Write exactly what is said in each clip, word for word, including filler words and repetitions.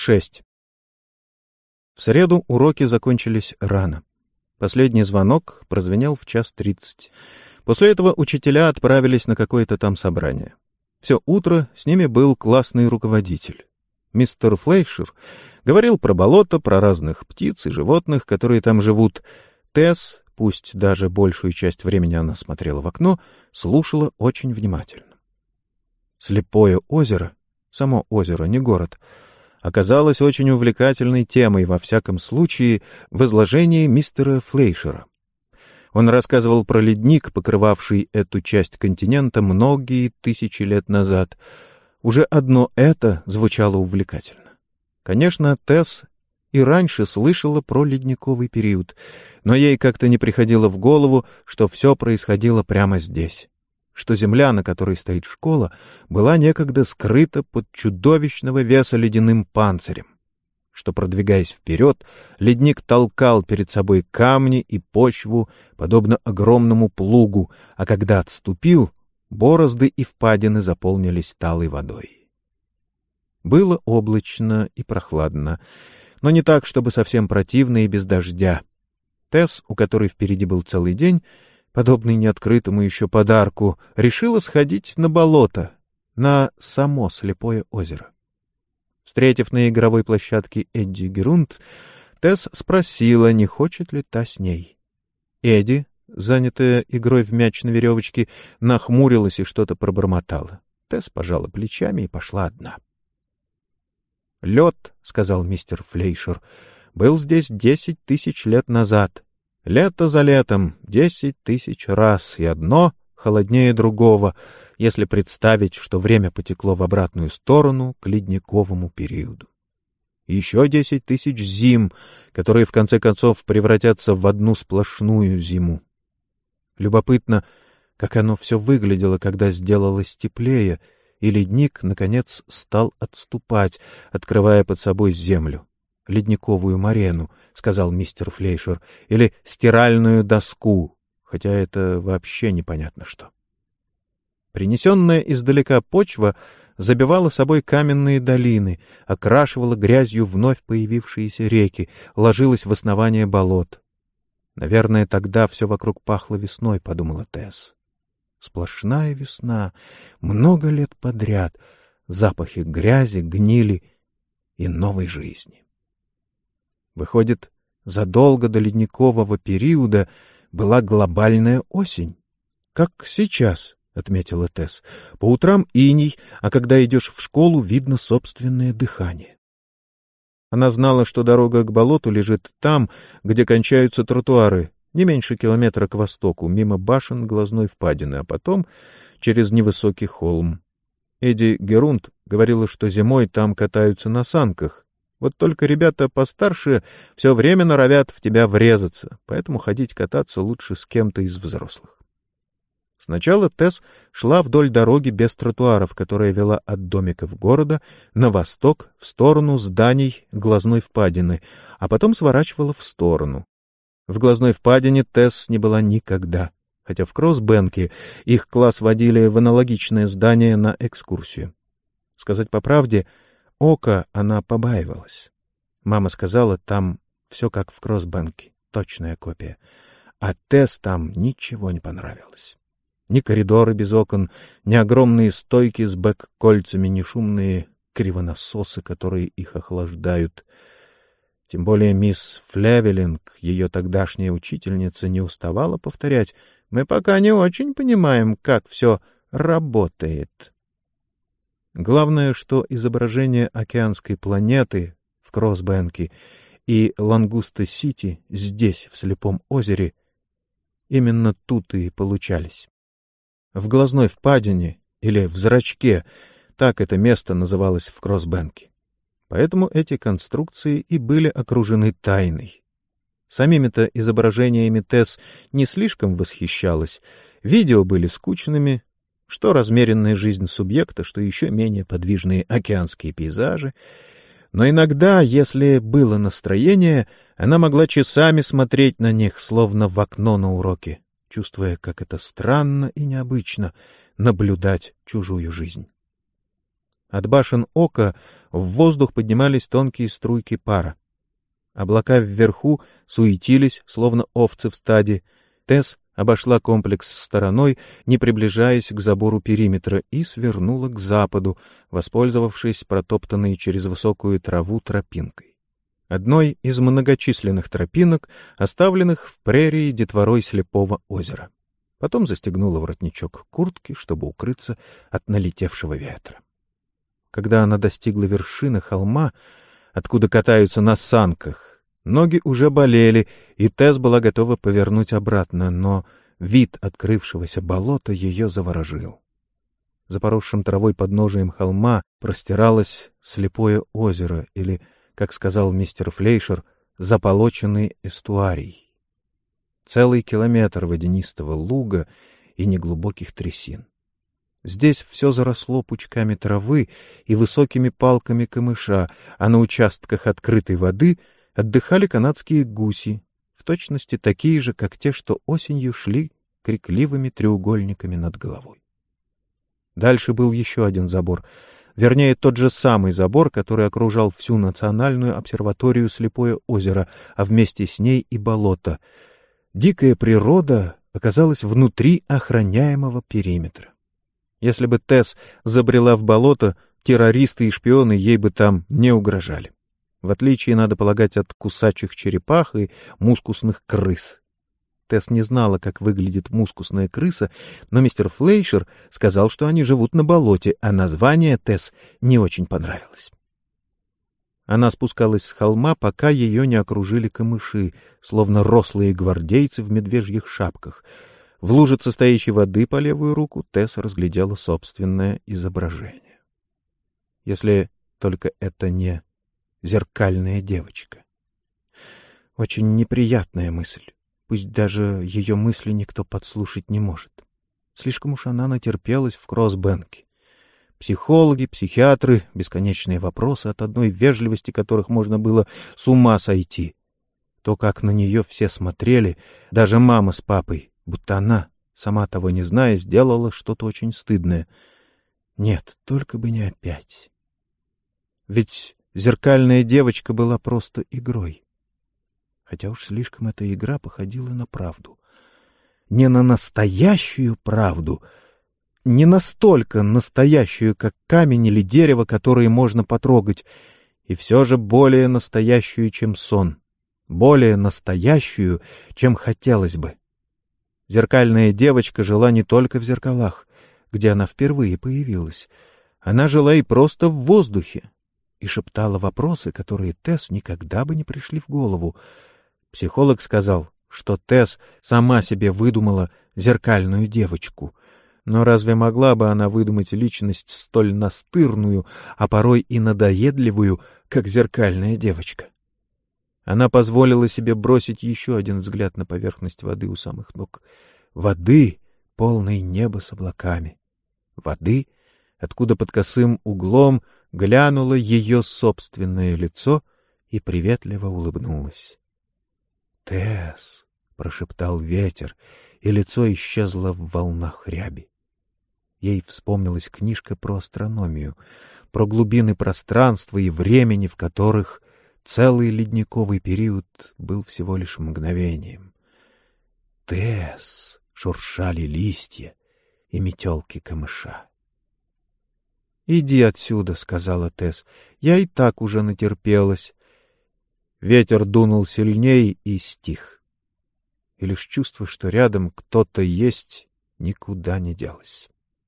Шесть. В среду уроки закончились рано. Последний звонок прозвенел в час тридцать. После этого учителя отправились на какое-то там собрание. Все утро с ними был классный руководитель. Мистер Флейшер говорил про болото, про разных птиц и животных, которые там живут. Тесс, пусть даже большую часть времени она смотрела в окно, слушала очень внимательно. Слепое озеро, само озеро, не город, оказалось очень увлекательной темой, во всяком случае, в изложении мистера Флейшера. Он рассказывал про ледник, покрывавший эту часть континента многие тысячи лет назад. Уже одно это звучало увлекательно. Конечно, Тесс и раньше слышала про ледниковый период, но ей как-то не приходило в голову, что все происходило прямо здесь, что земля, на которой стоит школа, была некогда скрыта под чудовищного веса ледяным панцирем, что, продвигаясь вперед, ледник толкал перед собой камни и почву, подобно огромному плугу, а когда отступил, борозды и впадины заполнились талой водой. Было облачно и прохладно, но не так, чтобы совсем противно и без дождя. Тесс, у которой впереди был целый день, подобный неоткрытому еще подарку, решила сходить на болото, на само слепое озеро. Встретив на игровой площадке Эдди Герунд, Тесс спросила, не хочет ли та с ней. Эдди, занятая игрой в мяч на веревочке, нахмурилась и что-то пробормотала. Тесс пожала плечами и пошла одна. «Лед, — сказал мистер Флейшер, — был здесь десять тысяч лет назад. Лето за летом, десять тысяч раз, и одно холоднее другого, если представить, что время потекло в обратную сторону к ледниковому периоду. Еще десять тысяч зим, которые в конце концов превратятся в одну сплошную зиму. Любопытно, как оно все выглядело, когда сделалось теплее, и ледник, наконец, стал отступать, открывая под собой землю. «Ледниковую марену», — сказал мистер Флейшер, — или «стиральную доску», хотя это вообще непонятно что. Принесенная издалека почва забивала собой каменные долины, окрашивала грязью вновь появившиеся реки, ложилась в основание болот. «Наверное, тогда все вокруг пахло весной», — подумала Тесс. Сплошная весна, много лет подряд, запахи грязи, гнили и новой жизни. Выходит, задолго до ледникового периода была глобальная осень. Как сейчас, — отметила Тесс, — по утрам иней, а когда идешь в школу, видно собственное дыхание. Она знала, что дорога к болоту лежит там, где кончаются тротуары, не меньше километра к востоку, мимо башен глазной впадины, а потом через невысокий холм. Эдди Герунд говорила, что зимой там катаются на санках. Вот только ребята постарше все время норовят в тебя врезаться, поэтому ходить кататься лучше с кем-то из взрослых. Сначала Тесс шла вдоль дороги без тротуаров, которая вела от домиков города на восток в сторону зданий глазной впадины, а потом сворачивала в сторону. В глазной впадине Тесс не была никогда, хотя в Кросс-Бенке их класс водили в аналогичное здание на экскурсию. Сказать по правде, Ока она побаивалась. Мама сказала, там все как в Кросс-Бенке, точная копия. А Тесс там ничего не понравилось. Ни коридоры без окон, ни огромные стойки с бэк-кольцами, ни шумные кривонасосы, которые их охлаждают. Тем более мисс Флевелинг, ее тогдашняя учительница, не уставала повторять: «Мы пока не очень понимаем, как все работает». Главное, что изображение океанской планеты в Кросс-Бенке и Лангуста-Сити здесь, в Слепом озере, именно тут и получались. В глазной впадине или в зрачке, так это место называлось в Кросс-Бенке. Поэтому эти конструкции и были окружены тайной. Самими-то изображениями Тесс не слишком восхищалась. Видео были скучными, что размеренная жизнь субъекта, что еще менее подвижные океанские пейзажи. Но иногда, если было настроение, она могла часами смотреть на них, словно в окно на уроке, чувствуя, как это странно и необычно — наблюдать чужую жизнь. От башен ока в воздух поднимались тонкие струйки пара. Облака вверху суетились, словно овцы в стаде. Тесс обошла комплекс стороной, не приближаясь к забору периметра, и свернула к западу, воспользовавшись протоптанной через высокую траву тропинкой. Одной из многочисленных тропинок, оставленных в прерии детворой Слепого озера. Потом застегнула воротничок куртки, чтобы укрыться от налетевшего ветра. Когда она достигла вершины холма, откуда катаются на санках, ноги уже болели, и Тесс была готова повернуть обратно, но вид открывшегося болота ее заворожил. За поросшим травой подножием холма простиралось Слепое озеро, или, как сказал мистер Флейшер, заполоченный эстуарий. Целый километр водянистого луга и неглубоких трясин. Здесь все заросло пучками травы и высокими палками камыша, а на участках открытой воды отдыхали канадские гуси, в точности такие же, как те, что осенью шли крикливыми треугольниками над головой. Дальше был еще один забор, вернее, тот же самый забор, который окружал всю национальную обсерваторию Слепое озеро, а вместе с ней и болото. Дикая природа оказалась внутри охраняемого периметра. Если бы Тесс забрела в болото, террористы и шпионы ей бы там не угрожали. В отличие, надо полагать, от кусачих черепах и мускусных крыс. Тесс не знала, как выглядит мускусная крыса, но мистер Флейшер сказал, что они живут на болоте, а название Тесс не очень понравилось. Она спускалась с холма, пока ее не окружили камыши, словно рослые гвардейцы в медвежьих шапках. В лужице стоячей воды по левую руку Тесс разглядела собственное изображение. Если только это не зеркальная девочка. Очень неприятная мысль. Пусть даже ее мысли никто подслушать не может. Слишком уж она натерпелась в Кросс-Бенке. Психологи, психиатры, бесконечные вопросы, от одной вежливости которых можно было с ума сойти. То, как на нее все смотрели, даже мама с папой, будто она, сама того не зная, сделала что-то очень стыдное. Нет, только бы не опять. Ведь зеркальная девочка была просто игрой. Хотя уж слишком эта игра походила на правду. Не на настоящую правду, не настолько настоящую, как камень или дерево, которые можно потрогать, и все же более настоящую, чем сон, более настоящую, чем хотелось бы. Зеркальная девочка жила не только в зеркалах, где она впервые появилась. Она жила и просто в воздухе, и шептала вопросы, которые Тесс никогда бы не пришли в голову. Психолог сказал, что Тесс сама себе выдумала зеркальную девочку. Но разве могла бы она выдумать личность столь настырную, а порой и надоедливую, как зеркальная девочка? Она позволила себе бросить еще один взгляд на поверхность воды у самых ног. Воды, полной неба с облаками. Воды, откуда под косым углом глянуло ее собственное лицо и приветливо улыбнулась. «Тесс!» — прошептал ветер, и лицо исчезло в волнах ряби. Ей вспомнилась книжка про астрономию, про глубины пространства и времени, в которых целый ледниковый период был всего лишь мгновением. «Тесс!» — шуршали листья и метелки камыша. «Иди отсюда», — сказала Тесс, — «я и так уже натерпелась». Ветер дунул сильней и стих. И лишь чувство, что рядом кто-то есть, никуда не делось.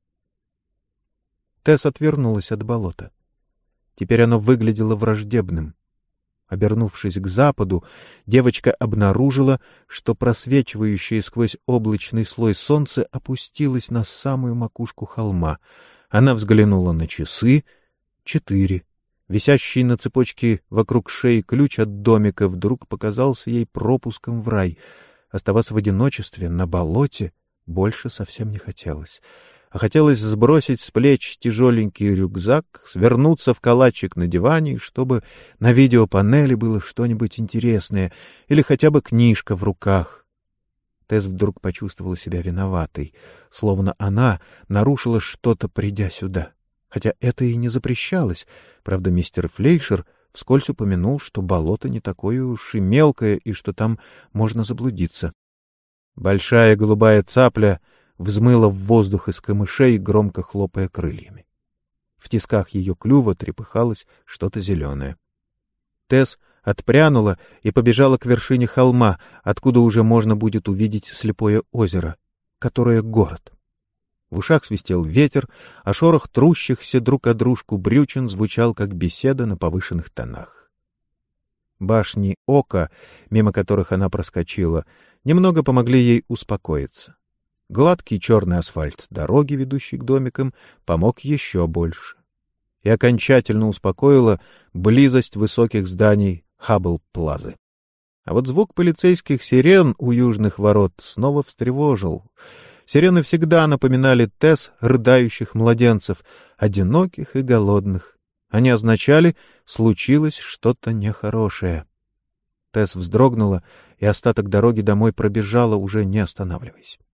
Тесс отвернулась от болота. Теперь оно выглядело враждебным. Обернувшись к западу, девочка обнаружила, что просвечивающее сквозь облачный слой солнце опустилось на самую макушку холма. Она взглянула на часы. Четыре. Висящий на цепочке вокруг шеи ключ от домика вдруг показался ей пропуском в рай. Оставаться в одиночестве на болоте больше совсем не хотелось. А хотелось сбросить с плеч тяжеленький рюкзак, свернуться в калачик на диване, чтобы на видеопанели было что-нибудь интересное или хотя бы книжка в руках. Тесс вдруг почувствовала себя виноватой, словно она нарушила что-то, придя сюда. Хотя это и не запрещалось. Правда, мистер Флейшер вскользь упомянул, что болото не такое уж и мелкое, и что там можно заблудиться. Большая голубая цапля взмыла в воздух из камышей, громко хлопая крыльями. В тисках ее клюва трепыхалось что-то зеленое. Тесс отпрянула и побежала к вершине холма, откуда уже можно будет увидеть слепое озеро, которое — город. В ушах свистел ветер, а шорох трущихся друг о дружку брючин звучал, как беседа на повышенных тонах. Башни ока, мимо которых она проскочила, немного помогли ей успокоиться. Гладкий черный асфальт дороги, ведущей к домикам, помог еще больше. И окончательно успокоила близость высоких зданий Хаббл-Плазы. А вот звук полицейских сирен у южных ворот снова встревожил. Сирены всегда напоминали Тесс рыдающих младенцев, одиноких и голодных. Они означали «случилось что-то нехорошее». Тесс вздрогнула и остаток дороги домой пробежала, уже не останавливаясь.